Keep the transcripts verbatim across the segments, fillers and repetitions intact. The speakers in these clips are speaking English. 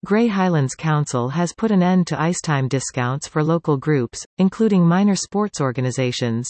Grey Highlands Council has put an end to icetime discounts for local groups, including minor sports organisations.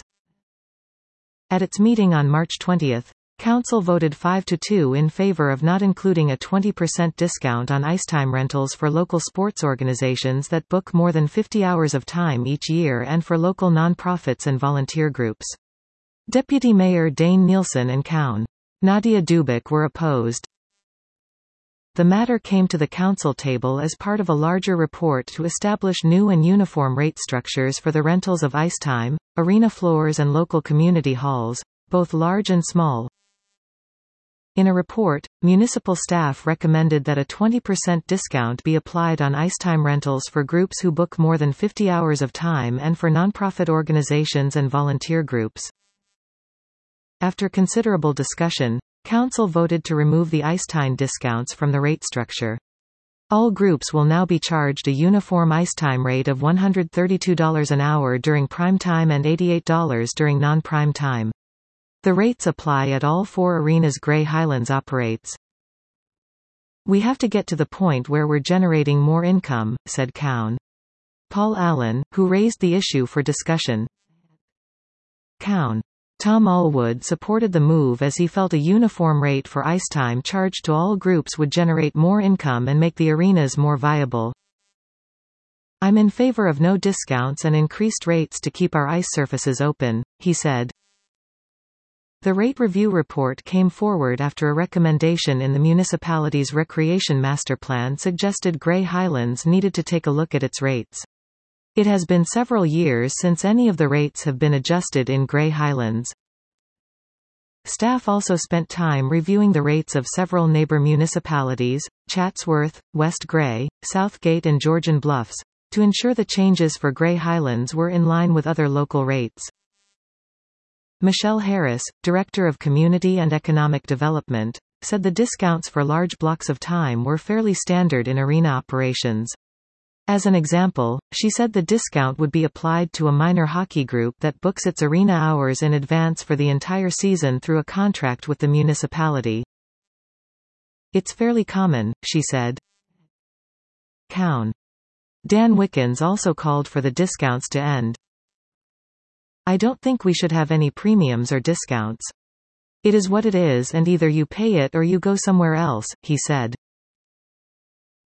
At its meeting on March twentieth, Council voted five to two in favour of not including a twenty percent discount on icetime rentals for local sports organisations that book more than fifty hours of time each year and for local non-profits and volunteer groups. Deputy Mayor Dane Nielsen and Cown. Nadia Dubik were opposed. The matter came to the council table as part of a larger report to establish new and uniform rate structures for the rentals of icetime, arena floors and local community halls, both large and small. In a report, municipal staff recommended that a twenty percent discount be applied on icetime rentals for groups who book more than fifty hours of time and for nonprofit organizations and volunteer groups. After considerable discussion, Council voted to remove the icetime discounts from the rate structure. All groups will now be charged a uniform icetime rate of one hundred thirty-two dollars an hour during prime time and eighty-eight dollars during non-prime time. The rates apply at all four arenas Grey Highlands operates. "We have to get to the point where we're generating more income," said Cown. Paul Allen, who raised the issue for discussion. Cown. Tom Allwood supported the move as he felt a uniform rate for icetime charged to all groups would generate more income and make the arenas more viable. "I'm in favor of no discounts and increased rates to keep our ice surfaces open," he said. The rate review report came forward after a recommendation in the municipality's recreation master plan suggested Grey Highlands needed to take a look at its rates. It has been several years since any of the rates have been adjusted in Grey Highlands. Staff also spent time reviewing the rates of several neighbour municipalities, Chatsworth, West Grey, Southgate and Georgian Bluffs, to ensure the changes for Grey Highlands were in line with other local rates. Michelle Harris, Director of Community and Economic Development, said the discounts for large blocks of time were fairly standard in arena operations. As an example, she said the discount would be applied to a minor hockey group that books its arena hours in advance for the entire season through a contract with the municipality. "It's fairly common," she said. Cown. Dan Wickens also called for the discounts to end. "I don't think we should have any premiums or discounts. It is what it is and either you pay it or you go somewhere else," he said.